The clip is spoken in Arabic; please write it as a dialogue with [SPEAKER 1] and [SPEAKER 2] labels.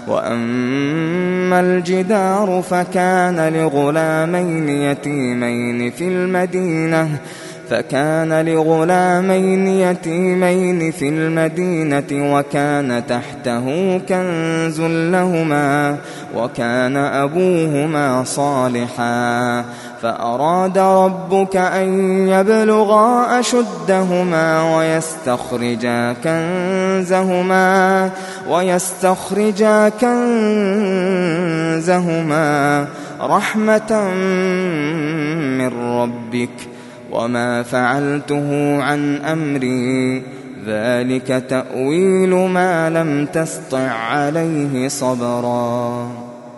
[SPEAKER 1] وأما الجدار فكان لغلامين يتيمين في المدينة وكان تحته كنز لهما وكان أبوهما صالحا فأراد ربك أن يبلغا أشدهما ويستخرجا كنزهما رحمة من ربك وما فعلته عن أمري ذلك تأويل ما لم تسطع عليه صبرا